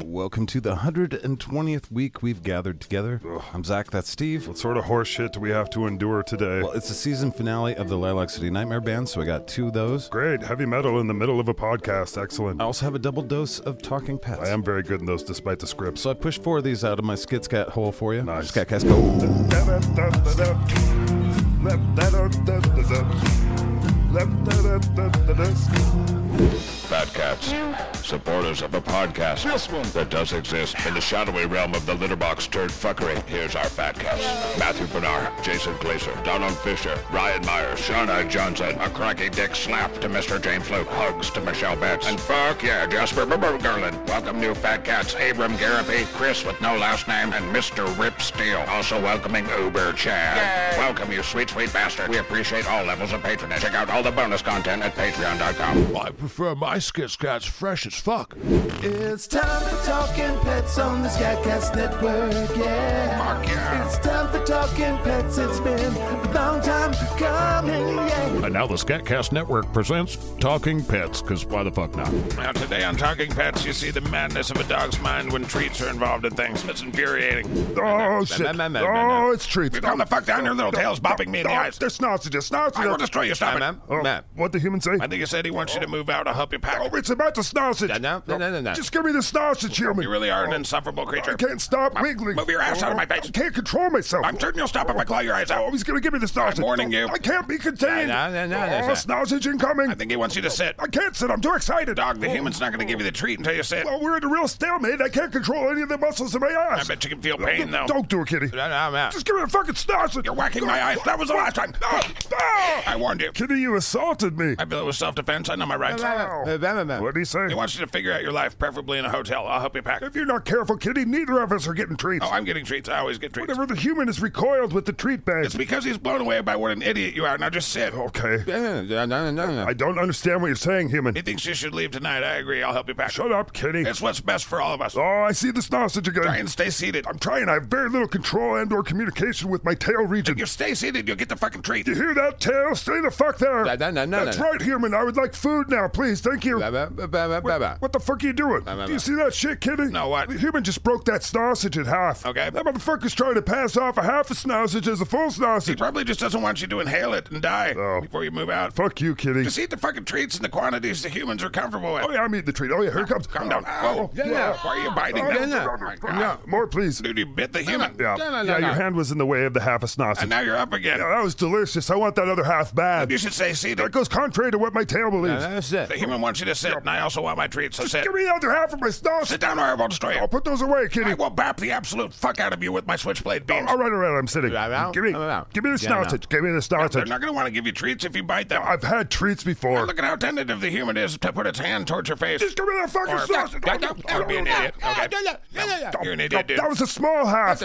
Welcome to the 120th week we've gathered together. I'm Zach, that's Steve. What sort of horse shit do we have to endure today? Well, it's the season finale of the Lilac City Nightmare Band, so I got 2 of those. Great, heavy metal in the middle of a podcast, excellent. I also have a double dose of Talking Pets. I am very good in those despite the scripts. So I pushed 4 of these out of my Skitscat hole for you. Nice. Scatcast, go. Fat Cats, supporters of a podcast that does exist in the shadowy realm of the litterbox turd fuckery. Here's our Fat Cats. Matthew Bernard, Jason Glazer, Donald Fisher, Ryan Myers, Shauna Johnson, a cracky dick slap to Mr. James Luke, hugs to Michelle Betts, and fuck yeah, Jasper Gerland. Welcome new Fat Cats, Abram Garapi, Chris with no last name, and Mr. Rip Steele. Also welcoming Uber Chad. Yay. Welcome you sweet, sweet bastard. We appreciate all levels of patronage. Check out all the bonus content at patreon.com. I prefer my Skitscats fresh as fuck. It's time for Talking Pets on the Scatcast Network, yeah. Fuck yeah. It's time for Talking Pets, it's been a long time coming, yeah. And now the Scatcast Network presents Talking Pets, because why the fuck not? Now today on Talking Pets, you see the madness of a dog's mind when treats are involved in things. It's infuriating. Oh, shit. Oh, it's treats. You calm the fuck down, your little tail's bopping me in the eyes. They're snausages. I will destroy you, stop it. Matt. What'd the human say? I think he said he wants you to move out. I'll help you pack. Oh, it's about the sausage. No. Just give me the sausage, human. You really are an insufferable creature. I can't stop wiggling. Move your ass out of my face. I can't control myself. I'm certain you'll stop if I claw your eyes out. Oh, he's gonna give me the sausage. I'm warning you. I can't be contained. No. Sausage incoming. I think he wants you to sit. I can't sit. I'm too excited. Dog, the human's not going to give you the treat until you sit. Well, we're in a real stalemate. I can't control any of the muscles in my I ass. bet you can feel pain, though. Don't do it, kitty. No, Matt. Just give me the fucking sausage. You're whacking my eyes. That was the last time. I warned you. Kitty, you assaulted me. I feel it was self-defense. I know my rights. What did he say? He wants you to figure out your life, preferably in a hotel. I'll help you pack. If you're not careful, Kitty, neither of us are getting treats. Oh, I'm getting treats. I always get treats. Whatever, the human is recoiled with the treat bag. It's because he's blown away by what an idiot you are. Now just sit. Okay. No. I don't understand what you're saying, human. He thinks you should leave tonight. I agree. I'll help you pack. Shut up, Kitty. It's what's best for all of us. Oh, I see the sausage again. Try and stay seated. I'm trying. I have very little control and or communication with my tail region. If you stay seated, you'll get the fucking treat. You hear that, tail? Stay the fuck there. No. That's right, human. I would like food now, please. Thank you. What the fuck are you doing? Do you see that shit, Kitty? No, what? The human just broke that sausage in half. Okay. That motherfucker's trying to pass off a half a sausage as a full He sausage. probably just doesn't want you to inhale it and die before you move out. Fuck you, Kitty. Just eat the fucking treats in the quantities the humans are comfortable with. Oh, yeah, I'm eating the treat. Oh, yeah, here it comes. Calm down. Oh, Whoa. Why are you biting that? Oh, my God. Yeah, more, please. Dude, you bit the human. Yeah, your hand was in the way of the half a sausage. And now you're up again. Yeah, that was delicious. I want that other half bad. You should stay seated. That goes contrary to what my tail believes. That's it. The human wants you to sit, and I also want my treats, so sit. Give me the other half of my sausage. Sit down or I will destroy you. I'll put those away, Kitty. I will bap the absolute fuck out of you with my switchblade beams. All right, I'm sitting. Give me the sausage. Give me the They're sausage. not going to want to give you treats if you bite them. I've had treats before. Look at how tentative the human is to put its hand towards your face. Just give me that fucking sausage. Don't be an idiot. You're an idiot, dude. That was a small half.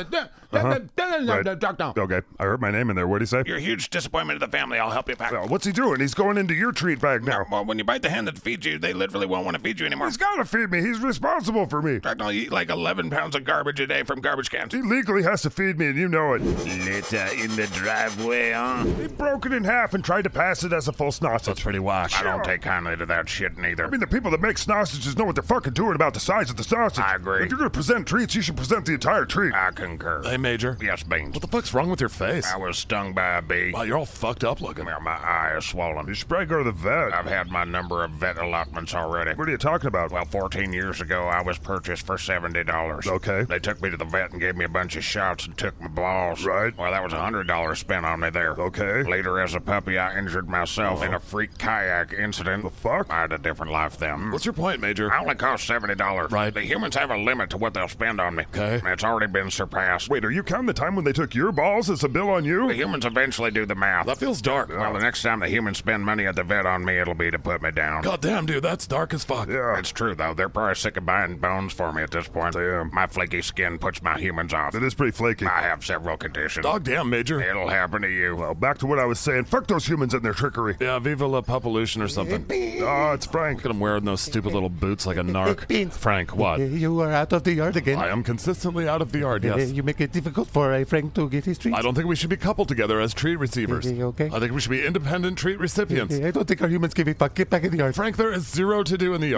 Doctor. Okay, I heard my name in there. What'd he say? You're a huge disappointment to the family. I'll help you pack. Well, what's he doing? He's going into your treat bag now. Well, when you bite the hand that feeds you, they literally won't want to feed you anymore. He's got to feed me. He's responsible for me. I'll eat like 11 pounds of garbage a day from garbage cans. He legally has to feed me, and you know it. Litter in the driveway, huh? He broke it in half and tried to pass it as a full sausage. That's pretty wash. I don't take kindly to that shit neither. I mean, the people that make sausages know what they're fucking doing about the size of the sausage. I agree. If you're going to present treats, you should present the entire treat. I concur. Hey, Major. Yes, Beans. What the fuck's wrong with your face? I was stung by a bee. Wow, you're all fucked up looking. Well, my eye is swollen. You should probably go to the vet. I've had my number of vet allotments already. What are you talking about? Well, 14 years ago, I was purchased for $70. Okay. They took me to the vet and gave me a bunch of shots and took my balls. Right. Well, that was $100 spent on me there. Okay. Later, as a puppy, I injured myself in a freak kayak incident. The fuck? I had a different life then. What's your point, Major? I only cost $70. Right. The humans have a limit to what they'll spend on me. Okay. And it's already been surpassed. Wait, are you counting the time when they took your balls as a bill on you? The humans eventually do the math. That feels dark. Well, the next time the humans spend money at the vet on me, it'll be to put me down. God damn, dude, that's dark as fuck. Yeah. It's true, though. They're probably sick of buying bones for me at this point. Damn. My flaky skin puts my humans off. It is pretty flaky. I have several conditions. Dog damn, Major. It'll happen to you. Well, back to what I was saying. Fuck those humans and their trickery. Yeah, Viva la Popolution or something. Oh, it's Frank. Look at him wearing those stupid little boots like a narc. Frank, what? You are out of the yard again. I am consistently out of the yard, yes. You make it difficult for Frank to get his treats. I don't think we should be coupled together as treat receivers. Okay. I think we should be independent treat recipients. I don't think our humans give a fuck. Get back in the yard. Frank, there is zero to do in the yard.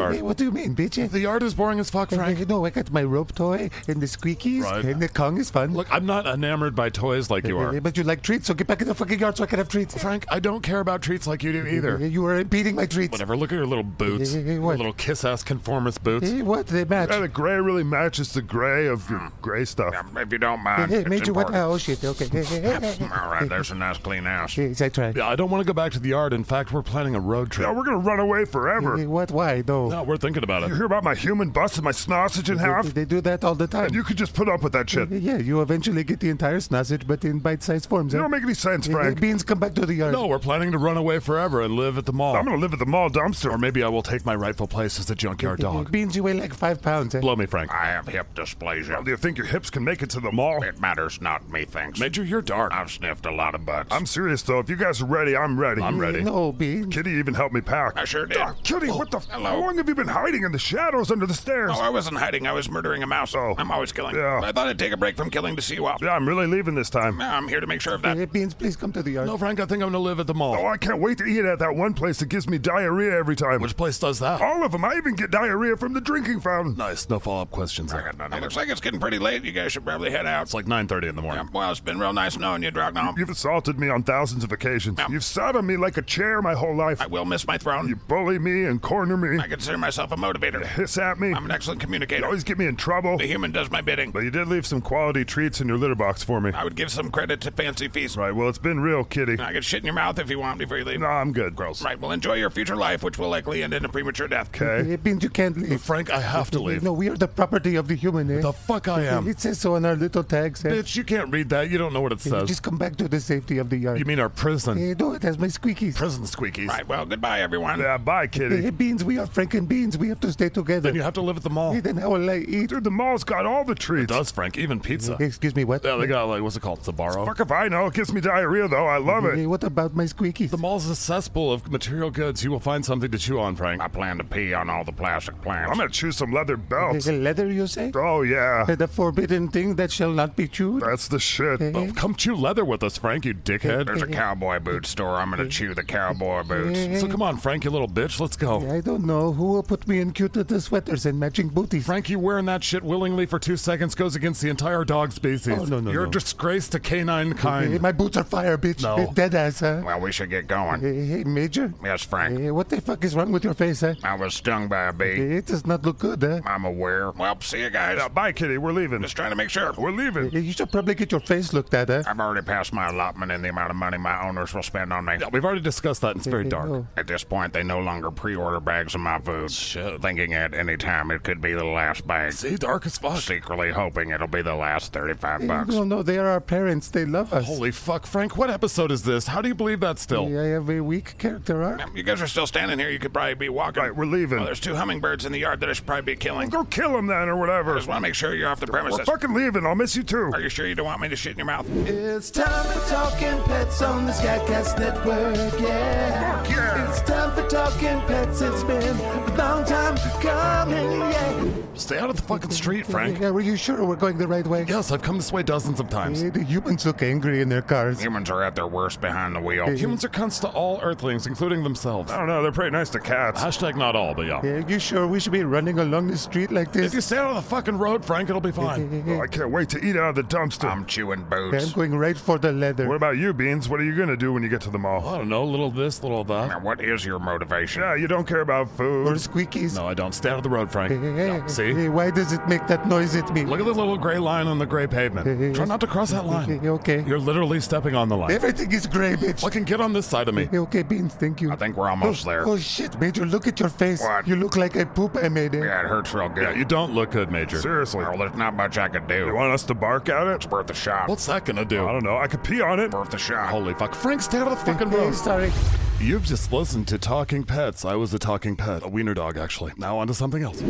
yard. Hey, what do you mean, bitch? The yard is boring as fuck, Frank. No, I got my rope toy and the squeakies, Right. and the Kong is fun. Look, I'm not enamored by toys like you are. But you like treats, so get back in the fucking yard so I can have treats. Frank, I don't care about treats like you do either. You are impeding my treats. Whatever, look at your little boots. Hey, Your what? little kiss-ass conformist boots. Hey, what? They match. Yeah, the gray really matches the gray of your gray stuff. If you don't mind, Hey, it's Major, what? important. Oh, shit. Okay. All right, there's a nice clean house. Yes, I tried. Yeah, I don't want to go back to the yard. In fact, we're planning a road trip. Yeah, we're gonna run away forever. Hey, what? Why? No. No, we're thinking about You it. hear about my human busting my sausage in half? They do that all the time. And you could just put up with that shit. You Yeah, you eventually get the entire sausage, but in bite-sized forms. don't make any sense, Hey, Frank. Beans, come back to the yard. No, we're planning to run away forever and live at the mall. I'm gonna live at the mall dumpster. Or maybe I will take my rightful place as the junkyard dog. Beans, you weigh like 5 pounds. Blow me, Frank. I have hip dysplasia. Do you think your hips can make it to the mall? It matters not, methinks. Major, you're dark. I've sniffed a lot of butts. I'm serious though. If you guys are ready, I'm ready. I'm ready. No, Beans. Kitty even helped me pack. I sure did. Kitty, what the? hello. How long have you been hiding in the shadows under the stairs? Oh, I wasn't hiding. I was murdering a mouse. Oh. I'm always killing. Yeah. I thought I'd take a break from killing to see you off. Yeah, I'm really leaving this time. I'm here to make sure of that. Hey, Beans, please come to the yard. No, Frank, I think I'm going to live at the mall. Oh, I can't wait to eat at that one place that gives me diarrhea every time. Which place does that? All of them. I even get diarrhea from the drinking fountain. Nice. No follow-up questions. It looks like it's getting pretty late. You guys should probably head out. It's like 9:30 in the morning. Well, it's been real nice knowing you, Drognom. You've assaulted me on thousands of occasions. Yeah. You've sat on me like a chair my whole life. I will miss my throne. You bully me and corner me. I consider myself a motivator. Hiss at me. I'm an excellent You communicator. always get me in trouble. The human does my bidding. But you did leave some quality treats in your litter box for me. I would give some credit to Fancy Feast. Right, well, it's been real, kitty. I can shit in your mouth if you want before you leave. No, I'm good. Gross. Right, well, enjoy your future life, which will likely end in a premature death. Okay. Hey, Beans, you can't leave. Frank, I have to leave. No, we are the property of the human, eh? The fuck I am. It says so on our little tags, eh? Bitch, you can't read that. You don't know what it says. Just come back to the safety of the yard. You mean our prison? Hey, no, it has my squeakies. Prison squeakies. Right, well, goodbye, everyone. Yeah, bye, Hey, kitty. Beans, we are Frank and Beans. We have to stay together. Then you have to live at the mall. Hey, then how will I eat? Dude, the mall's got all the It treats. does, Frank. Even pizza. Hey, excuse me, what? Yeah, they got, like, what's it called? Sabaro? Fuck if I know. It gives me diarrhea, though. I love Hey, it. what about my squeakies? The mall's a cesspool of material goods. You will find something to chew on, Frank. I plan to pee on all the plastic plants. I'm gonna chew some leather belts. Leather, you say? Oh, yeah. The forbidden thing that shall not be chewed? That's the shit. Oh, come chew leather with us, Frank, you dickhead. There's a cowboy boot store. I'm gonna chew the cowboy boots. So come on, Frank, you little bitch. Let's go. I don't know. Who will put me in cute little sweaters and matching booties? Frank, you wearing that shit willingly for 2 seconds goes against the entire dog species. Oh, no, You're no. a disgrace to canine Hey, kind. my boots are fire, bitch. No. Hey, dead ass, huh? Well, we should get going. Hey, Major? Yes, Frank. Hey, what the fuck is wrong with your face, huh? I was stung by a bee. Hey, it does not look good, huh? I'm aware. Well, see you guys. Yeah, bye, kitty. We're leaving. Just trying to make sure. We're leaving. Hey, you should probably get your face looked at, huh? I've already passed my allotment in the amount of money my owners will spend on me. Yeah, we've already discussed that. It's very dark. Oh. At this point, they no longer pre-order bags of my food. Shit. Thinking at any time it could be the last bag. See, dark as fuck. Secretly hoping it'll be the last 35 bucks. No, no, they are our parents. They love us. Holy fuck, Frank, what episode is this? How do you believe that still? I have a weak character arc. You guys are still standing here. You could probably be walking. Right, we're leaving. Well, there's 2 hummingbirds in the yard that I should probably be killing. Go kill him then, or whatever. I just want to make sure you're off the We're premises. fucking leaving. I'll miss you too. Are you sure you don't want me to shit in your mouth? It's time for Talking Pets on the Skycast Network, yeah. Fuck yeah. It's time for Talking Pets. It's been a long time coming, yeah. Stay out of the fucking street, Frank. Yeah, were you sure we're going the right way? Yes, I've come this way dozens of times. Hey, the humans look angry in their cars. Humans are at their worst behind the wheel. Humans are cunts to all earthlings, including themselves. I don't know. They're pretty nice to cats. Hashtag not all, but yeah. Yeah, you sure we should be running along the street like If you this? stay out of the fucking road, Frank, it'll be fine. Oh, I can't wait to eat out of the dumpster. I'm chewing I'm boots. going right for the leather. What about you, Beans? What are you gonna do when you get to the mall? I don't know, little this, little that. Now, what is your motivation? Yeah, you don't care about Or food. squeakies. No, I don't. Stay out of the road, Frank. Hey, See? hey, why does it make that noise at me? Look at the little gray line on the gray pavement. Try not to cross that line. Okay. You're literally stepping on the line. Everything is gray, bitch. Fucking get on this side of me. Okay, Beans, thank you. I think we're almost there. Oh, shit, Major, look at your face. What? You look like a poop I made. Yeah, it hurts real good. Yeah, you don't look good, Major. Seriously. Well, there's not much I could do. You want us to bark at it? It's worth a shot. What's that gonna I do? don't know. I could pee on it. Worth a shot. Holy fuck. Frank, stay out of the fucking Hey, road. sorry. You've just listened to Talking Pets. I was a talking pet. A wiener dog, actually. Now on to something else.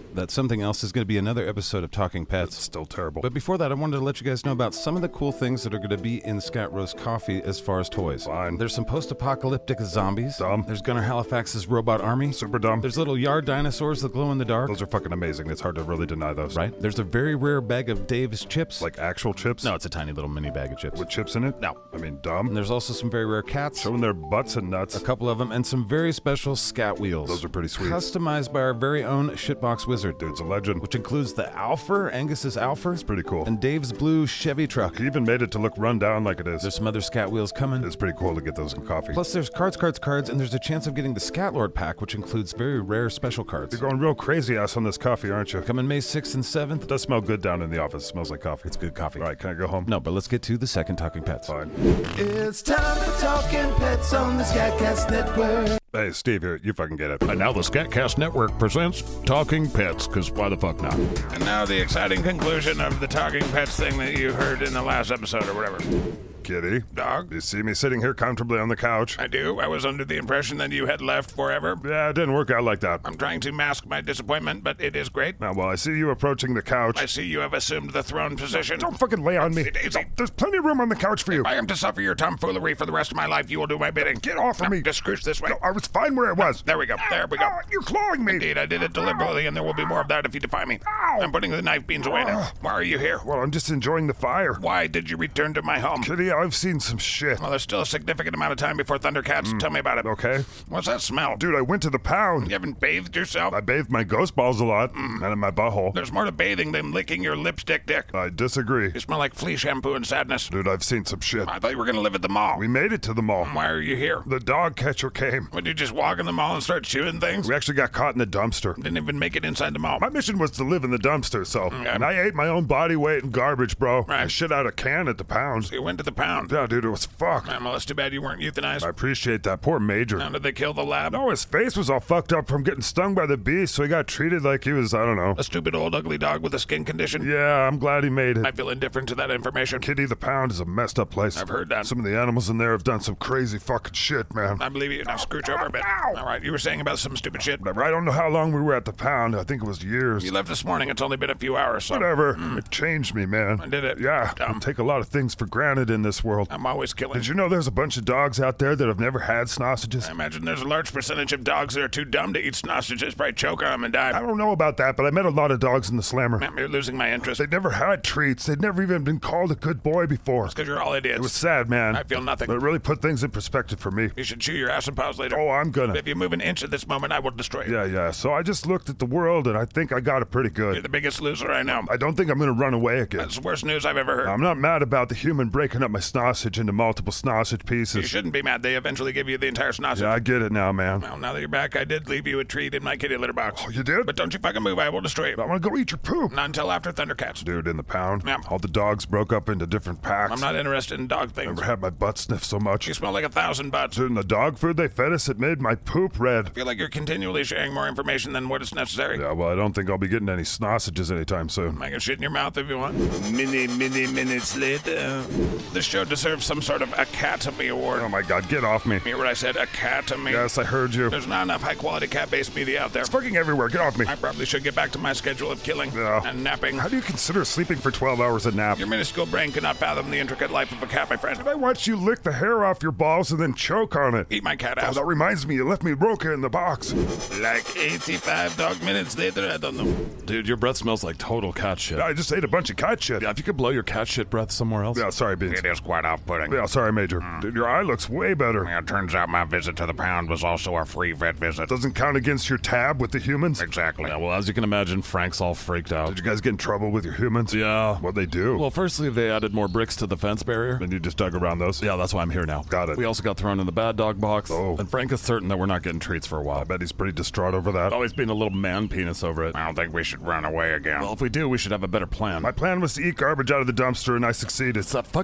that something else is going to be another episode of Talking Pets. It's still terrible. But before that, I wanted to let you guys know about some of the cool things that are going to be in Scat Roast Coffee as far as toys. Fine. There's some post-apocalyptic zombies. Dumb. There's Gunnar Halifax's robot army. Super dumb. There's little yard dinosaurs that glow in the dark. Those are fucking amazing. It's hard to really deny those. Right? There's a very rare bag of Dave's chips. Like actual chips? No, it's a tiny little mini bag of chips. With chips in it? No. I mean, dumb. And there's also some very rare cats. Showing their butts and nuts. A couple of them, and some very special scat wheels. Those are pretty sweet. Customized by our very own Shitbox Wizard. Dude's a legend. Which includes the Alfer, Angus's Alfer. It's pretty cool. And Dave's blue Chevy truck. He even made it to look run down like it is. There's some other scat wheels coming. It's pretty cool to get those in coffee. Plus there's cards, and there's a chance of getting the Scat Lord pack, which includes very rare special cards. You're going real crazy ass on this coffee, aren't you? Coming May 6th and 7th. It does smell good down in the office. It smells like coffee. It's good coffee. All right, can I go home? No, but let's get to the second Talking Pets. Fine. It's time for Talking Pets on the Scatcast Network. Hey, Steve here. You fucking get it. And now the Scatcast Network presents Talking Pets, because why the fuck not? And now the exciting conclusion of the Talking Pets thing that you heard in the last episode or whatever. Kitty. Dog? You see me sitting here comfortably on the couch? I do. I was under the impression that you had left forever. Yeah, it didn't work out like that. I'm trying to mask my disappointment, but it is great. Now, well, I see you approaching the couch. I see you have assumed the throne position. Don't fucking lay on me. Easy. There's plenty of room on the couch for you. If I am to suffer your tomfoolery for the rest of my life, you will do my bidding. Get off of me. Just scooch this way. No, I was fine where I was. There we go. There we go. You're clawing me. Indeed, I did it deliberately, and there will be more of that if you defy me. Ow. I'm putting the knife beans away now. Why are you here? Well, I'm just enjoying the fire. Why did you return to my home? Kitty, I've seen some shit. Well, there's still a significant amount of time before Thundercats. Tell me about it. Okay. What's that smell? Dude, I went to the pound. You haven't bathed yourself? I bathed my ghost balls a lot, and in my butthole. There's more to bathing than licking your lipstick dick. I disagree. You smell like flea shampoo and sadness. Dude, I've seen some shit. I thought you were going to live at the mall. We made it to the mall. Why are you here? The dog catcher came. Would you just walk in the mall and start chewing things? We actually got caught in the dumpster. Didn't even make it inside the mall. My mission was to live in the dumpster, so... Okay. And I ate my own body weight in garbage, bro. Right. I shit out a can at the pound. You went to the pound. Yeah, dude, it was fucked. Well, it's too bad you weren't euthanized. I appreciate that. Poor Major. Now, did they kill the lab? No, his face was all fucked up from getting stung by the beast, so he got treated like he was, I don't know. A stupid old ugly dog with a skin condition? Yeah, I'm glad he made it. I feel indifferent to that information. Kitty the Pound is a messed up place. I've heard that. Some of the animals in there have done some crazy fucking shit, man. I believe you. Now scooch over a bit. Ow. All right, you were saying about some stupid shit. I don't know how long we were at the pound. I think it was years. You left this morning. It's only been a few hours, so... Whatever. It changed me, man. Did it? Yeah. Dumb. I take a lot of things for granted in this world. I'm always killing. Did you know there's a bunch of dogs out there that have never had sausages? I imagine there's a large percentage of dogs that are too dumb to eat sausages, probably choke on them and die. I don't know about that, but I met a lot of dogs in the slammer. Man, you're losing my interest. They'd never had treats. They'd never even been called a good boy before. Because you're all idiots. It was sad, man. I feel nothing. But it really put things in perspective for me. You should chew your acid paws later. Oh, I'm gonna. If you move an inch at this moment, I will destroy you. Yeah. So I just looked at the world, and I think I got it pretty You're good. the biggest loser I know. I don't think I'm gonna run away again. That's the worst news I've ever heard. I'm not mad about the human breaking up my sausage into multiple sausage You pieces. shouldn't be mad. They eventually give you the entire sausage. Yeah, I get it now, man. Well, now that you're back, I did leave you a treat in my kitty litter box. Oh, you did? But don't you fucking move. I will destroy you. I want to go eat your poop. Not until after Thundercats. Dude, in the pound, Yeah. all the dogs broke up into different packs. I'm not interested in dog things. Never had my butt sniffed so much. You smell like 1,000 butts. Dude, and the dog food they fed us, it made my poop red. I feel like you're continually sharing more information than what is necessary. Yeah, well, I don't think I'll be getting any sausages anytime soon. I can shit in your mouth if you want. Many minutes later. This show deserves some sort of Academy Award. Oh my god, get off me. Hear what I said? Academy. Yes, I heard you. There's not enough high-quality cat-based media out there. It's fucking everywhere, get off me. I probably should get back to my schedule of killing Yeah. and napping. How do you consider sleeping for 12 hours a nap? Your minuscule brain cannot fathom the intricate life of a cat, my friend. I watched you lick the hair off your balls and then choke on it. Eat my cat Oh, ass. that reminds me, you left me Roka in the box. Like 85 dog minutes later, I don't know. Dude, your breath smells like total cat shit. I just ate a bunch of cat shit. Yeah, if you could blow your cat shit breath somewhere else. Yeah, sorry, Beans. It is quite off-putting. Yeah, sorry, Major. Dude, your eye looks way better. Yeah, it turns out my visit to the pound was also a free vet visit. Doesn't count against your tab with the humans. Exactly. Yeah, well, as you can imagine, Frank's all freaked out. Did you guys get in trouble with your humans? Yeah. What'd they do? Well, firstly, they added more bricks to the fence barrier. And you just dug around those? Yeah, that's why I'm here now. Got it. We also got thrown in the bad dog box. Oh. And Frank is certain that we're not getting treats for a while. I bet he's pretty distraught over that. Always being a little man penis over it. I don't think we should run away again. Well, if we do, we should have a better plan. My plan was to eat garbage out of the dumpster, and I succeeded. It's that fucking dog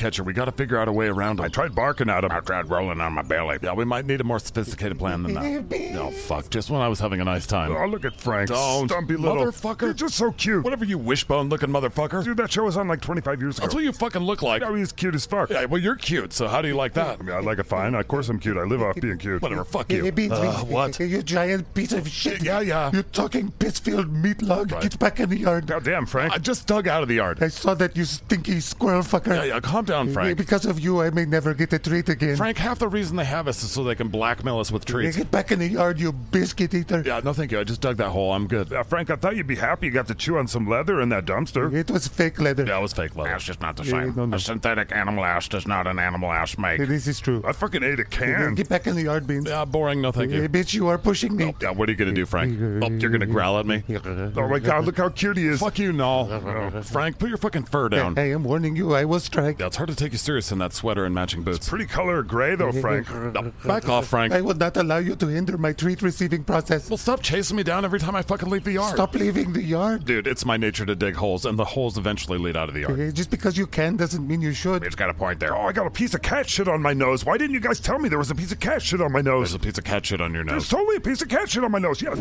catcher. We got to figure out a way around him. I tried barking at him. I tried rolling on my belly. Yeah, we might need a more sophisticated plan than that. No, fuck. Just when I was having a nice time. Oh, look at Frank. Don't. Stumpy little. Motherfucker. You're just so cute. Whatever, you wishbone-looking motherfucker. Dude, that show was on like 25 years ago. That's what you fucking look like. No, he's cute as fuck. Yeah, well, you're cute, so how do you like that? I mean, I like it fine. Of course I'm cute. I live off being cute. Whatever, fuck you. Hey, Beans, What? You giant piece of shit. Yeah. You talking Pittsfield meat log. Right. Get back in the yard. God damn, Frank. I just dug out of the yard. I saw that, you stinky squirrel fucker. Yeah, calm down, Frank. Because of you, I may never get a treat again. Frank, half the reason they have us is so they can blackmail us with treats. Get back in the yard, you biscuit eater. Yeah, no thank you. I just dug that hole. I'm good. Frank, I thought you'd be happy you got to chew on some leather in that dumpster. It was fake leather. Yeah, it was fake leather. That's just not the same. no. A synthetic animal ass does not an animal ass make. This is true. I fucking ate a can. Get back in the yard, Beans. Yeah, boring. No thank Hey, you. bitch, you are pushing me. Yeah, what are you gonna do, Frank? Oh, you're gonna growl at me? Oh my God, look how cute he is. Fuck you, Null. Frank, put your fucking fur down. I am warning you, I will strike. Yeah, it's hard to take you serious in that sweater and matching boots. Pretty color of gray though, Frank. Back off, Frank. I will not allow you to hinder my treat receiving process. Well, stop chasing me down every time I fucking leave the yard. Stop leaving the yard. Dude, it's my nature to dig holes, and the holes eventually lead out of the yard. Just because you can doesn't mean you should. It's got a point there. Oh, I got a piece of cat shit on my nose. Why didn't you guys tell me there was a piece of cat shit on my nose? There's a piece of cat shit on your There's nose. totally a piece of cat shit on my nose, yes.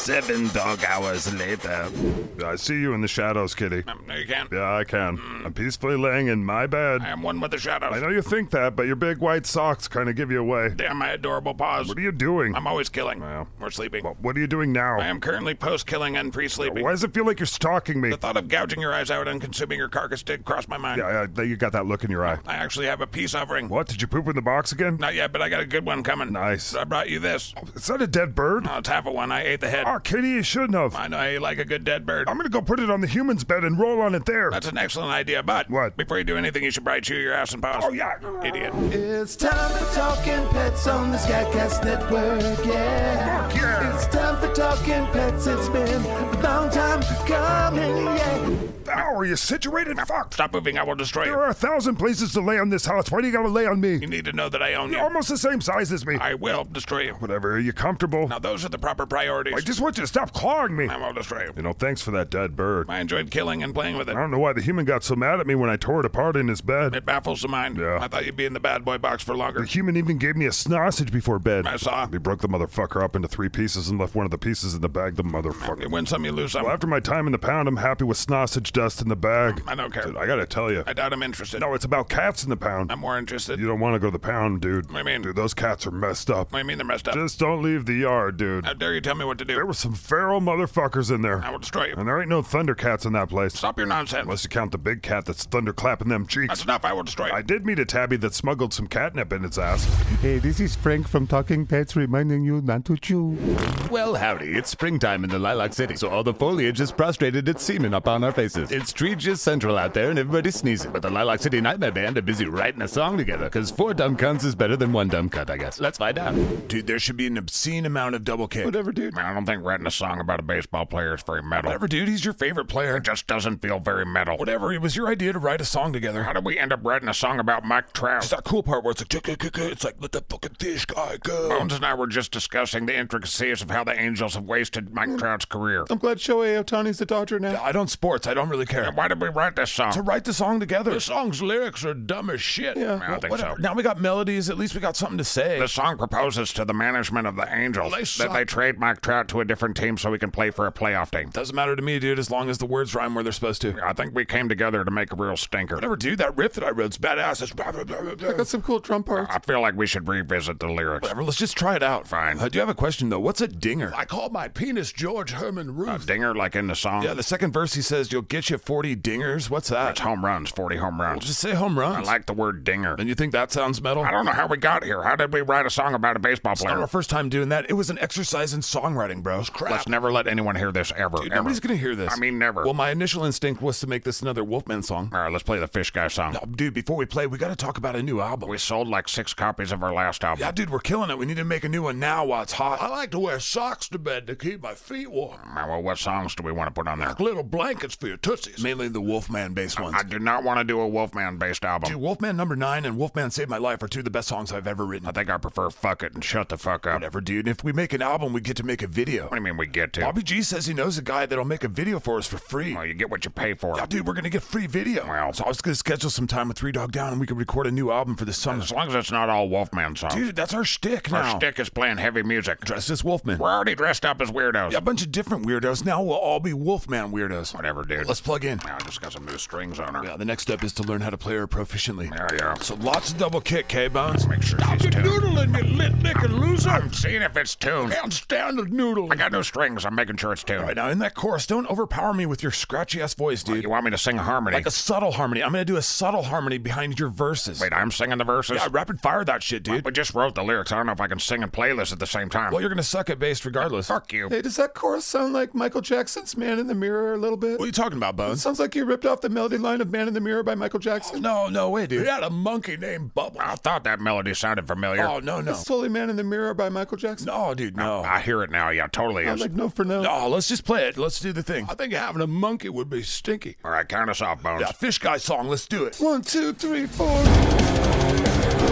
7 dog hours later. I see you in the shadows, kitty. No, you can't. Yeah, I can. I'm peacefully laying in my bed. I am one with the shadows. I know you think that, but your big white socks kind of give you away. Damn my adorable paws. What are you doing? I'm always killing. Well. Or sleeping. What are you doing now? I am currently post-killing and pre-sleeping. Why does it feel like you're stalking me? The thought of gouging your eyes out and consuming your carcass did cross my mind. Yeah, you got that look in your eye. I actually have a peace offering. What? Did you poop in the box again? Not yet, but I got a good one coming. Nice. So I brought you this. Is that a dead bird? Oh, it's half of one. I ate the head. Oh, kitty, you shouldn't have. I know you like a good dead bird. I'm gonna go put it on the human's bed and roll on it there. That's an excellent idea, but What? before you do anything, you should probably chew your ass and paws. Oh, yeah. Idiot. It's time for Talking Pets on the Skycast Network, yeah. Fuck yeah. It's time for Talking Pets, it's been a long time coming, yeah. Ow, are you situated? Fuck. Stop moving, I will destroy There you. are 1,000 places to lay on this house. Why do you gotta lay on me? You need to know that I own You're you. almost the same size as me. I will destroy you. Whatever, are you comfortable? Now, those are the proper priorities. I just want you to stop clawing me. I will destroy you. You know, thanks for that dead bird. I enjoyed killing and playing with it. I don't know why the human got so mad at me when I tore it apart in his bed. It baffles the mind. Yeah. I thought you'd be in the bad boy box for longer. The human even gave me a sausage before bed. I saw. He broke the motherfucker up into 3 pieces and left one of the pieces in the bag, the You motherfucker. win some, you lose some. Well, after my time in the pound, I'm happy with sausage dust in the bag. I don't care. Dude, I gotta tell you. I doubt I'm interested. No, it's about cats in the pound. I'm more interested. You don't want to go to the pound, dude. What do you mean? Dude, those cats are messed up. What do you mean they're messed up? Just don't leave the yard, dude. How dare you tell me what to There do? were some feral motherfuckers in there. I will destroy you. And there ain't no thundercats in that place. Stop your nonsense. Unless you count the big cat that's thunderclapping them cheeks. That's enough. I will destroy you. I did meet a tabby that smuggled some catnip in its ass. Hey, this is Frank from Talking Pets reminding you not to chew. Well, howdy, it's springtime in the Lilac City, so all the foliage has prostrated its semen up on our faces. It's Treegis Central out there and everybody's sneezing, but the Lilac City Nightmare Band are busy writing a song together, because 4 dumb cunts is better than 1 dumb cut, I guess. Let's find out. Dude, there should be an obscene amount of double kick. Whatever, dude. I don't think writing a song about a baseball player is very metal. Whatever, dude. He's your favorite player. It just doesn't feel very metal. Whatever. It was your idea to write a song together. How did we end up writing a song about Mike Trout? It's that cool part where it's like, it's like, let the fucking fish guy go. Bones and I were just discussing the intricacies of how the Angels have wasted Mike Trout's career. I'm glad Shohei Ohtani's the Dodger now. I don't sports. I don't really care. Why did we write this song? To write the song together. The song's lyrics are dumb as shit. Yeah. I think Whatever. so. Now we got melodies. At least we got something to say. The song proposes to the management of the Angels Well, they that suck. they trade Mike Trout to a different team so he can play for a playoff team. Doesn't matter to me, dude, as long as the words rhyme where they're supposed to. I think we came together to make a real stinker. Whatever, dude. That riff that I wrote's badass. It's blah, blah, blah, blah, blah. I got some cool drum parts. I feel like we should revisit the lyrics. Whatever, let's just try it out. Fine. I do have a question, though. What's a dinger? I call my penis George Herman A Ruth. dinger like in the song? Yeah, the second verse he says, you'll get you 40 dingers. What's that? It's home runs, 40 home Well, runs. just say home runs. I like the word dinger. And you think that sounds metal? I don't know how we got here. How did we write a song about a baseball It's not player? our first time doing that. It was an exercise in songwriting, bro. Crap. Let's never let anyone hear this ever. Dude, ever. nobody's gonna hear this. I mean, never. Well, my initial instinct was to make this another Wolfman song. All right, let's play the Fish Guy song. No, dude, before we play, we gotta talk about a new album. We sold like 6 copies of our last album. Yeah, dude, we're killing it. We need to make a new one now while it's hot. I like to wear socks to bed to keep my feet warm. Well, what songs do we want to put on there? Little blankets for your tootsies. Mainly the Wolfman-based ones. I do not want to do a Wolfman-based album. Dude, Wolfman number 9 and Wolfman Saved My Life are two of the best songs I've ever written. I think I prefer Fuck It and Shut the Fuck Up. Whatever, dude. If we make an album, we get to make a video. What do you mean we get to? Bobby G says he knows a guy that'll make a video for us for free. Well, you get what you pay for. Yeah, dude, we're gonna get free video. Well, so I was gonna schedule some time with 3 Dog Down and we can record a new album for this summer. As long as it's not all Wolfman songs. Dude, that's our shtick now. Our shtick is playing heavy music. Dressed as Wolfman. We're already dressed up as weirdos. Yeah, a bunch of different weirdos. Now we'll all be Wolfman weirdos. Whatever, dude. Let's plug in. Yeah, I just got some new strings on her. Yeah, the next step is to learn how to play her proficiently. Yeah. So lots of double kick, K-Bones. Make sure she's tuned. Noodling, you lit-licking loser. I'm seeing if it's tuned. Can't stand the noodle. I got new strings. I'm making sure it's tuned. All right, now in that chorus, don't overpower me with your scratchy-ass voice, dude. You want me to sing a harmony? Like a subtle harmony. I'm gonna do a subtle harmony behind your verses. Wait, I'm singing the verses? Yeah, rapid fire that shit, dude. We just wrote the lyrics. I don't know if I can sing and play this at the same time. Well, you're gonna suck at bass regardless. Fuck you. Hey, does that chorus sound like Michael Jackson's Man in the Mirror a little bit? What are you talking about, It Bones? sounds like you ripped off the melody line of Man in the Mirror by Michael Jackson. No way, dude. He had a monkey named Bubble. I thought that melody sounded familiar. Oh, no. It's totally Man in the Mirror by Michael Jackson. No, dude, no. I hear it now. Yeah, totally I'm is. like, no for no. No, let's just play it. Let's do the thing. I think having a monkey would be stinky. All right, count us off, Bones. Yeah, Fish Guy song. Let's do it. 1, 2, 3, 4.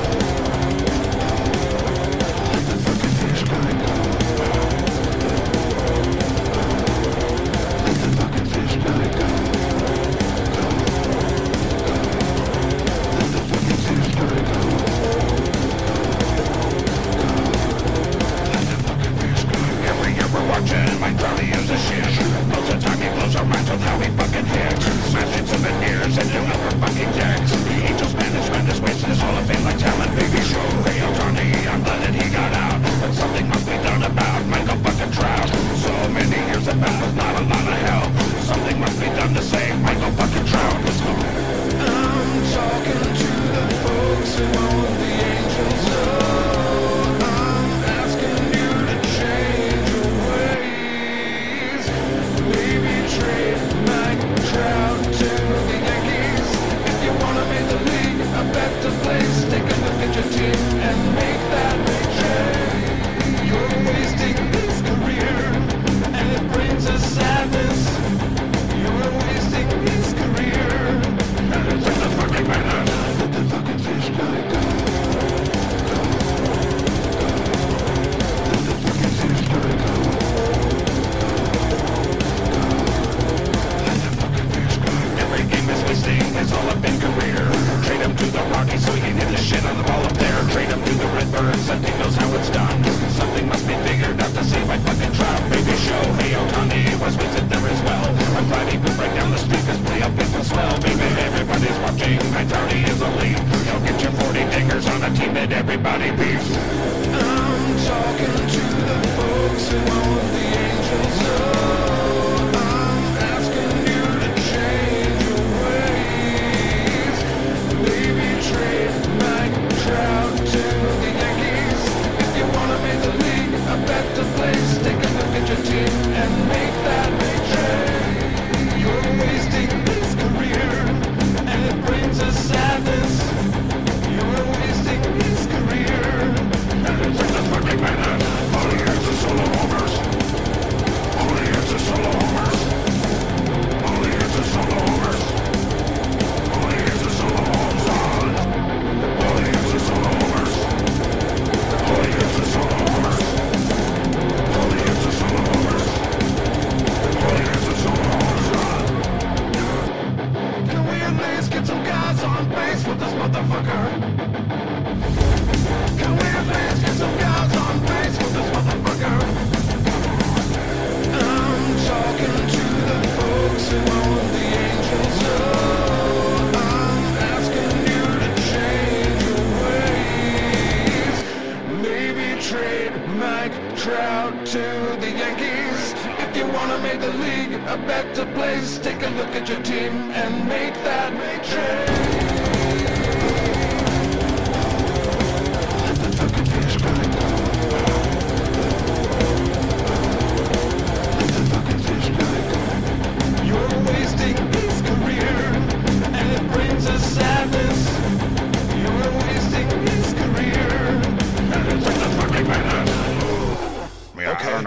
Every year we're watching, my brownie is a shit. Most of the time he blows our minds with how he fucking hits. Smashing souvenirs into upper fucking decks. Angels management is wasting his Hall of Fame like talent. Baby show, hey, Tony, I'm glad that he got out. But something must be done about Michael fucking Trout. So many years have passed with not a lot of help. Something must be done to save Michael fucking Trout. Let's go. I'm talking to the folks who own the Angels Zone. I'm asking you to change your ways. Maybe trade Mike Trout to the Yankees. If you wanna make the league a better place, take a look at your team and make that change. You're wasting his career, and it brings us sadness. You're wasting his career. Every game is wasting his Hall of Fame career. Trade him to the Rockies so he can hit the shit on the ball up there. Trade him to the Redbirds, and he knows how it's done. Something must be figured out to save my fucking Trout. Baby show, hey, Otani was with it there as well. I'm glad he could break down the speakers, play up in the swell. Baby, everybody's watching, my Tony is a lead. You'll get your 40 dingers on a team that everybody beats. I'm talking to the folks who own the Angels Zone. I'm asking you to change your ways. Maybe trade Mike Trout to the Yankees. If you wanna make the league a better place, take a look at your team and make that change. You're wasting his career, and it brings us sadness. You're wasting his career. All he has is solo homers. All he has is solo homers. All he has is solo homers. All he has is solo homers. All he has is solo homers. All he has is solo homers. All he has is solo homers. All he has is solo homers. Can we at least get some guys on base with this motherfucker? Can we at least get some guys on base with this motherfucker? I'm talking to the folks who own the Angels Zone. I'm asking you to change your ways. Maybe trade Mike Trout to the Yankees. If you wanna make the league a better place, take a look at your team and make that change. You're wasting his career, and it brings us sadness. You're wasting his career. Yeah, I don't know if I like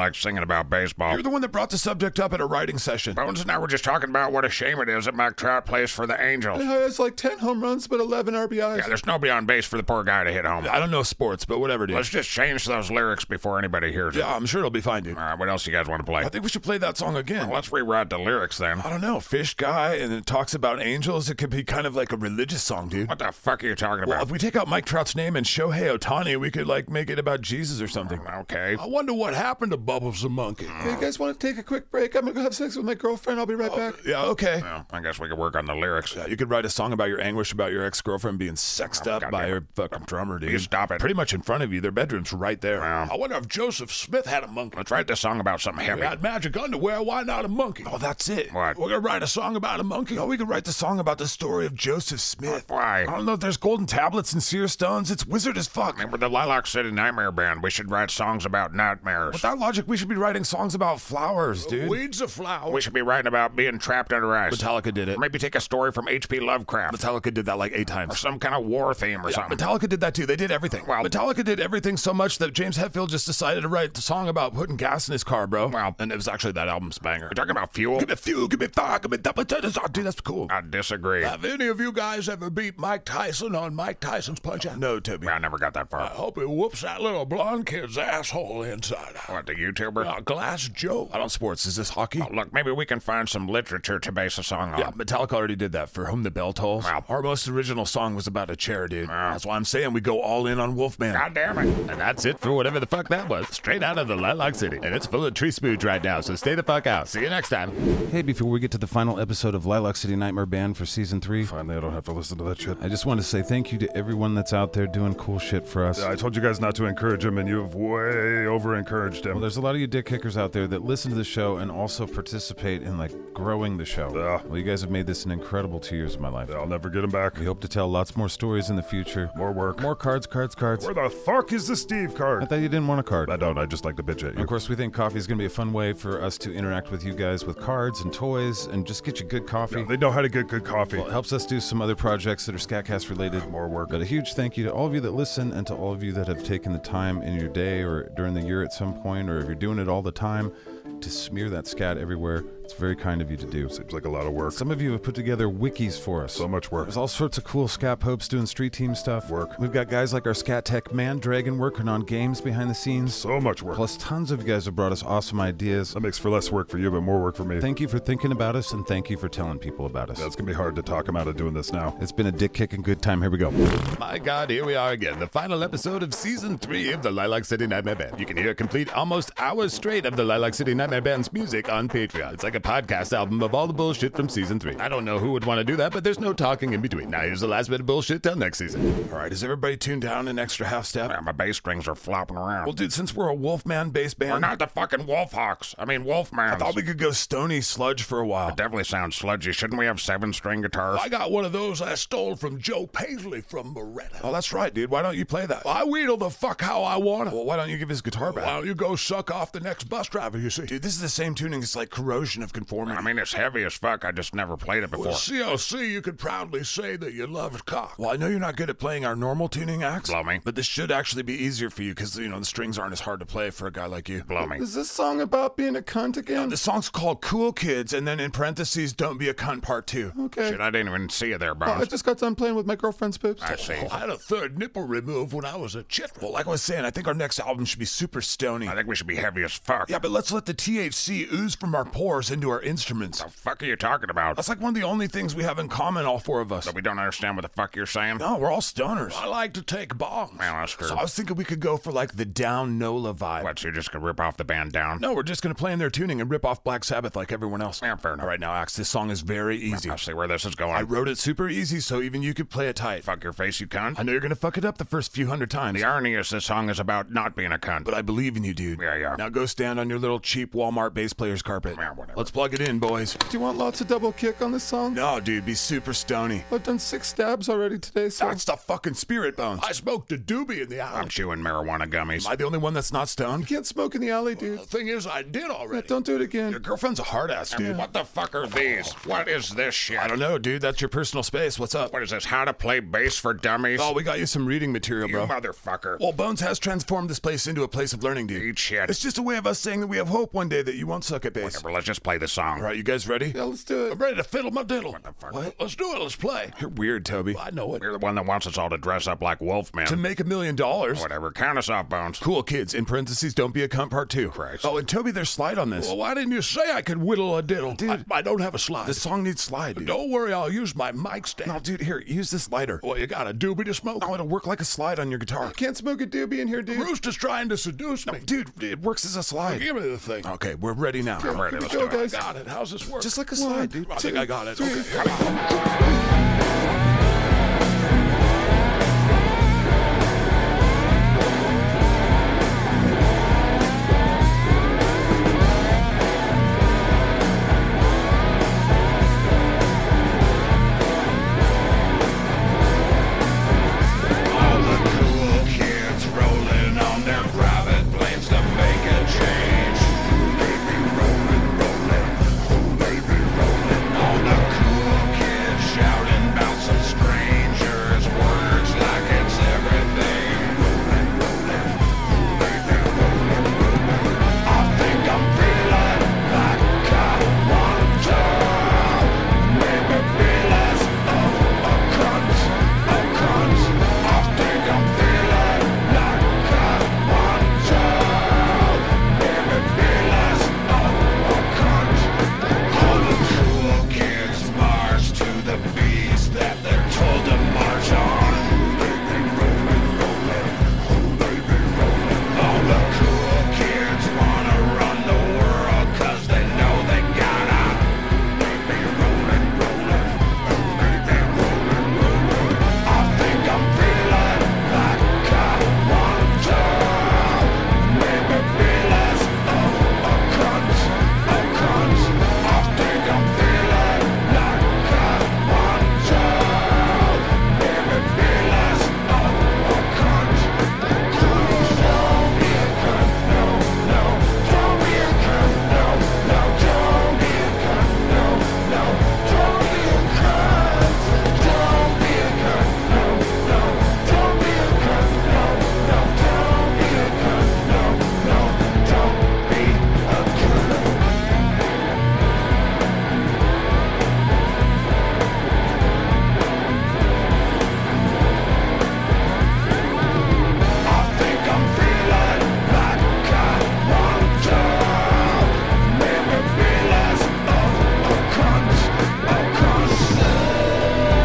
like singing about baseball. You're the one that brought the subject up at a writing session. Bones and I were just talking about what a shame it is that Mike Trout plays for the Angels. It's like 10 home runs, but 11 RBIs. Yeah, there's nobody on base for the poor guy to hit home. I don't know sports, but whatever, dude. Let's just change those lyrics before anybody hears it. Yeah, I'm sure it'll be fine, dude. All right, what else you guys want to play? I think we should play that song again. Well, let's rewrite the lyrics then. I don't know, fish guy, and it talks about angels. It could be kind of like a religious song, dude. What the fuck are you talking about? Well, if we take out Mike Trout's name and Shohei Ohtani, we could, like, make it about Jesus or something. Okay. I wonder what happened to Bubbles the monkey. Hey, you guys want to take a quick break? I'm gonna go have sex with my girlfriend. I'll be right back. Yeah, okay. Well, I guess we could work on the lyrics. Yeah, you could write a song about your anguish about your ex-girlfriend being sexed up by her fucking drummer, dude. You stop it. Pretty much in front of you. Their bedroom's right there. Well, I wonder if Joseph Smith had a monkey. let's write this song about something heavy. Got magic underwear, why not a monkey? Oh, that's it. What? We're gonna write a song about a monkey. Oh, we could write the song about the story of Joseph Smith. Why? I don't know if there's golden tablets and seer stones. It's wizard as fuck. Remember the Lilac City Nightmare Band? We should write songs about nightmares. With that logic, we should be writing songs about flowers, dude. Weeds of flowers. We should be writing about being trapped under ice. Metallica did it. Or maybe take a story from H.P. Lovecraft. Metallica did that like 8 times. Or some kind of war theme or something. Metallica did that too. They did everything. Well, Metallica did everything so much that James Hetfield just decided to write the song about putting gas in his car, bro. Well, and it was actually that album's banger. You're talking about fuel? Give me fuel, give me fire, give me double tennis. Oh, dude, that's cool. I disagree. Have any of you guys ever beat Mike Tyson on Mike Tyson's Punch-Out? No, Toby. I never got that far. I hope he whoops that little blonde kid's asshole inside out. What, the YouTuber? Glass Joe. I don't sports. Is this hockey? Oh, look, maybe we can find some literature to base a song on. Yeah, Metallica already did that for Whom the Bell Tolls. Wow. Our most original song was about a chair, dude. That's why I'm saying we go all in on Wolfman. God damn it. And that's it for whatever the fuck that was. Straight out of the Lilac City. And it's full of tree spooge right now, so stay the fuck out. See you next time. Hey, before we get to the final episode of Lilac City Nightmare Band for season 3, Finally, I don't have to listen to that shit. I just want to say thank you to everyone that's out there doing cool shit for us. I told you guys not to encourage him, and you've way over-encouraged him. Well, there's a lot of you dick kickers out there that listen to the show and also participate in, like, growing the show. Well, you guys have made this an incredible 2 years of my life. I'll never get him back. We hope to tell lots more stories in the future. More work. More cards. Where the fuck is the Steve I card? thought you didn't want a card. I don't. I just like to bitch at And you. of course, we think coffee is going to be a fun way for us to interact with you guys with cards and toys and just get you good coffee. They know how to get good coffee. Well, it helps us do some other projects that are Scatcast related. More work. But a huge thank you to all of you that listen and to all of you that have taken the time in your day or during the year at some point, or if you're doing it all the time, to smear that scat everywhere. It's very kind of you to do. Seems like a lot of work. Some of you have put together wikis for us. So much work. There's all sorts of cool scat popes doing street team stuff. Work. We've got guys like our Scat Tech Mandragon working on games behind the scenes. So much work. Plus, tons of you guys have brought us awesome ideas. That makes for less work for you, but more work for me. Thank you for thinking about us, and thank you for telling people about us. That's gonna be hard to talk him out of doing this now. It's been a dick kicking good time. Here we go. My God, here we are again. The final episode of Season 3 of the Lilac City Nightmare Band. You can hear a complete almost hours straight of the Lilac City Nightmare Band's music on Patreon. It's like a podcast album of all the bullshit from Season 3. I don't know who would want to do that, but there's no talking in between. Now here's the last bit of bullshit till next season. All right, is everybody tuned down an extra half step? Yeah, my bass strings are flopping around. Well, dude, since we're a Wolfman bass band, We're not the fucking Wolfhawks. I mean, Wolfmans. I thought we could go stony sludge for a while. It definitely sounds sludgy. Shouldn't we have 7-string guitars? I got one of those I stole from Joe Paisley from Beretta. Oh, that's right, dude. Why don't you play that? I wheedle the fuck how I want it. Well, why don't you give his guitar back? Why don't you go suck off the next bus driver you see? Dude, this is the same tuning. It's like Corrosion of Conformity. I mean, it's heavy as fuck. I just never played it before. With CLC, you could proudly say that you loved cock. Well, I know you're not good at playing our normal tuning acts. Blow me. But this should actually be easier for you because, you know, the strings aren't as hard to play for a guy like you. Blow me. Is this song about being a cunt again? The song's called Cool Kids, and then in parentheses, Don't Be a Cunt Part 2. Okay. Shit, I didn't even see you there, I Bones. just got done playing with my girlfriend's boobs. I see. I had a third nipple removed when I was a chit. Well, like I was saying, I think our next album should be super stony. I think we should be heavy as fuck. Yeah, but let's let the THC ooze from our pores into our instruments. The fuck are you talking about? That's like one of the only things we have in common, all four of us. So we don't understand what the fuck you're saying? No, we're all stoners. I like to take bongs. Well, that's true. So I was thinking we could go for like the Down Nola vibe. What, so you're just gonna rip off the band Down? No, we're just gonna play in their tuning and rip off Black Sabbath like everyone else. Yeah, fair enough. All right, now, Axe, this song is very easy. I see where this is going. I wrote it super easy so even you could play it tight. Fuck your face, you cunt. I know you're gonna fuck it up the first few hundred times. The irony is this song is about not being a cunt. But I believe in you, dude. Yeah. Now go stand on your little cheap Walmart bass player's carpet. Yeah, whatever. Let's let's plug it in, boys. Do you want lots of double kick on this song? No, dude, be super stony. I've done 6 stabs already today, so... That's the fucking spirit, Bones. I smoked a doobie in the alley. I'm chewing marijuana gummies. Am I the only one that's not stoned? You can't smoke in the alley, dude. The thing is, I did already. Don't do it again. Your girlfriend's a hard ass, dude. What the fuck are these? What is this shit? I don't know, dude. That's your personal space. What's up? What is this? How to play bass for dummies? Oh, we got you some reading material, you bro. motherfucker. Well, Bones has transformed this place into a place of learning, dude. Eat shit. It's just a way of us saying that we have hope one day that you won't suck at bass. Whatever, let's just play the song. All right, you guys ready? Yeah, let's do it. I'm ready to fiddle my diddle. What the fuck? What? Let's do it. Let's play. You're weird, Toby. I know it. You're the one that wants us all to dress up like wolfmen. To make $1 million. Whatever. Count us off, Bones. Cool, kids. In parentheses, don't be a cunt part 2. Christ. Oh, and Toby, there's slide on this. Well, why didn't you say I could whittle a diddle? Dude, I don't have a slide. The song needs slide, dude. Don't worry, I'll use my mic stand. No, dude, here, use this lighter. Well, you got a doobie to smoke? No, it'll work like a slide on your guitar. You can't smoke a doobie in here, dude. Rooster's trying to seduce me. Dude, it works as a slide. Give me the thing. Okay, we're ready now. I'm ready. Here we Let's go, do it. guys. Got it. How's this work? Just like a slide, dude. I think I got it. 2, 3. Okay. All the cool kids rolling on their private planes to make a change. They be rolling, rolling. They be rolling. All the cool kids shouting about some strangers. Words like it's everything. Rolling, rolling. They be rolling, rolling. I think I'm feeling like I want to. Maybe be less of a cunt, a cunt. I think I'm feeling like I want to. Maybe be less of a cunt. All the cool kids march to the beats that they're told to march on. They be rolling, rolling. They be rolling. All the cool kids wanna run the world 'cause they know they gotta. They be rolling, rolling. They be rolling, rolling. I think I'm feeling like I want to. Maybe be less of a cunt, a cunt. I think I'm feeling like I want to. Maybe be less of a cunt. Don't be a cunt, no, no. Don't be a cunt, no, no. Don't be a cunt, no, no. Don't be a cunt. Don't be a cunt, no, no. Don't be a cunt, no, no. Don't be a cunt, no, no. Don't be a cunt. I think I'm feeling like I want to. Maybe be less of a cunt, a cunt.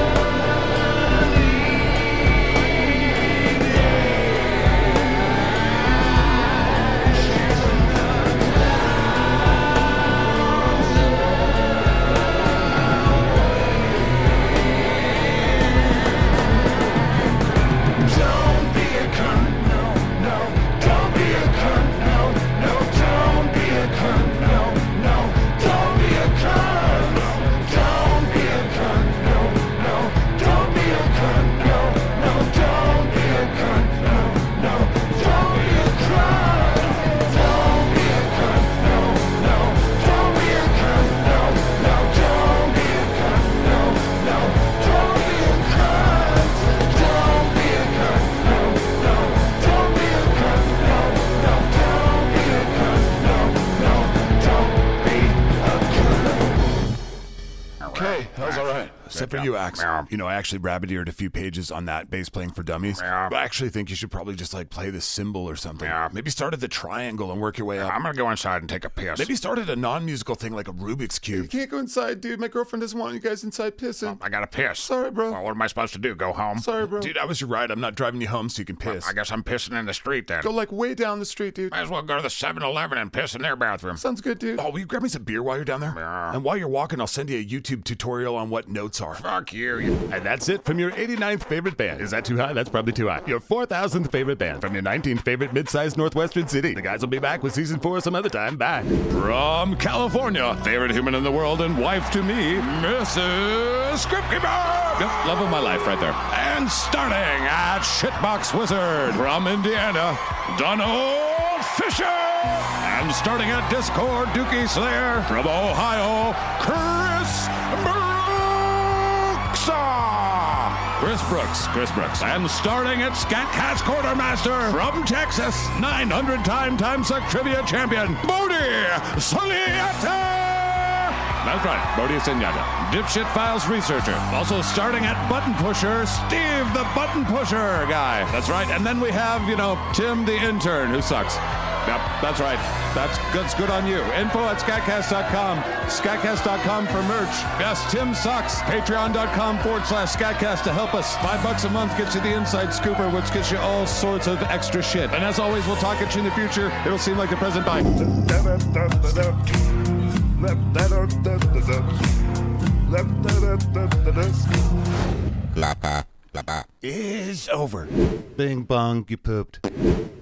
Don't be a cunt, no, no. Don't be a cunt, no, no. Don't be a cunt, no, no. Don't be a cunt, no. Don't be a cunt, no, no. Don't be a cunt, no, no. Don't be a cunt, no, no. Don't be a cunt. Don't be a cunt, no, no. Don't be a cunt, no, no. Don't be a cunt, no, no. Don't be a cunt. Don't be a cunt, no, no. Don't be a cunt, no, no. Don't be a cunt, no, no. Don't be a cunt. Okay, that was all right. Except for you, Axe. You know, I actually rabbit-eared a few pages on that bass playing for dummies. Yeah. I actually think you should probably just like play the cymbal or something. Yeah. Maybe start at the triangle and work your way up. I'm gonna go inside and take a piss. Maybe start at a non-musical thing like a Rubik's You Cube. can't go inside, dude. My girlfriend doesn't want you guys inside pissing. I gotta piss. Sorry, bro. Well, what am I supposed to do? Go home? Sorry, bro. Dude, I was your ride. I'm not driving you home so you can piss. I guess I'm pissing in the street then. Go like way down the street, dude. Might as well go to the 7-Eleven and piss in their bathroom. Sounds good, dude. Oh, will you grab me some beer while you're down there? Yeah. And while you're walking, I'll send you a YouTube tutorial on what notes guitar. Fuck you. And that's it from your 89th favorite band. Is that too high? That's probably too high. Your 4,000th favorite band from your 19th favorite mid-sized northwestern city. The guys will be back with season 4 some other time. Bye. From California, favorite human in the world and wife to me, Mrs. Scriptkeeper. Yep, love of my life right there. And starting at Shitbox Wizard from Indiana, Donald Fisher. And starting at Discord Dookie Slayer from Ohio, Chris Brooks. Chris Brooks. And starting at Scatcast Quartermaster from Texas, 900-time Timesuck Trivia Champion, Bodhi Soliata. That's right, Bodhi Senyata. Dipshit Files researcher. Also starting at Button Pusher, Steve the Button Pusher guy. That's right. And then we have, Tim the intern who sucks. Yep, that's right. That's good on you. Info@scatcast.com. Scatcast.com for merch. Yes, Tim sucks. Patreon.com/scatcast to help us. $5 a month gets you the inside scooper, which gets you all sorts of extra shit. And as always, we'll talk at you in the future. It'll seem like the present. Bye. Is over. Bing bong, you pooped.